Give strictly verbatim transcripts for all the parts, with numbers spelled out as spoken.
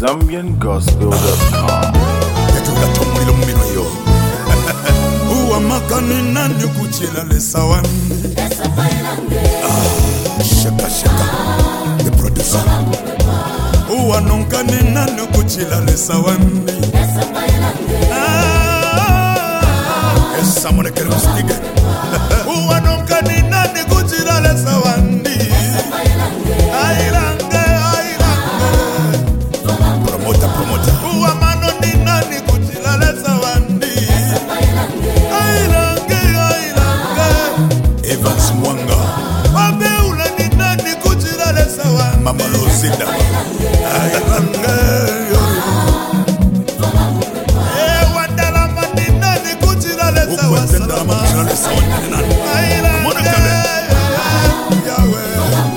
Zambian Gospel dot com. Uwa makani nani kuchila le sawani. Ah, shaka shaka, the producer. Uwa nonkani nani kuchila le sawani. Ah, esa mone kero stige. Uwa nonkani nani kuchila le sawani. Ailange, ailange. Promota, promota. Uwa mano ni nani kuchila le sawani. Ailange, ailange. Evans Mwanga. Wabe ule ni nani kuchila le sawani. Mama Rosida. Ailange, yo yo. Eh, wandala mani nani kuchila le sawani. Ukwetenda mani kuchila le sawani ni nani. Ailange, Yahweh.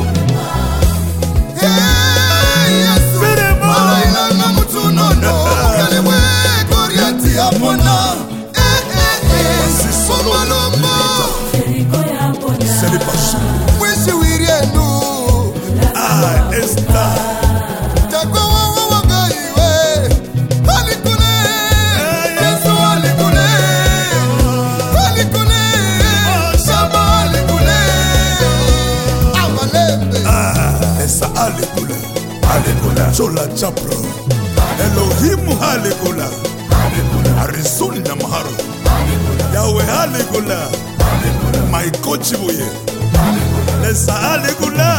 Chola Chapro Elohim Halikula Arizona Namaharo Yahweh Halikula My coach Buye Lesa Halikula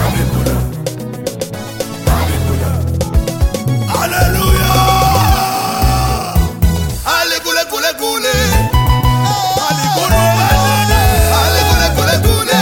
Hallelujah Halikule kule kule Halikule Halikule kule kule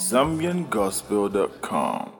Zambian Gospel dot com.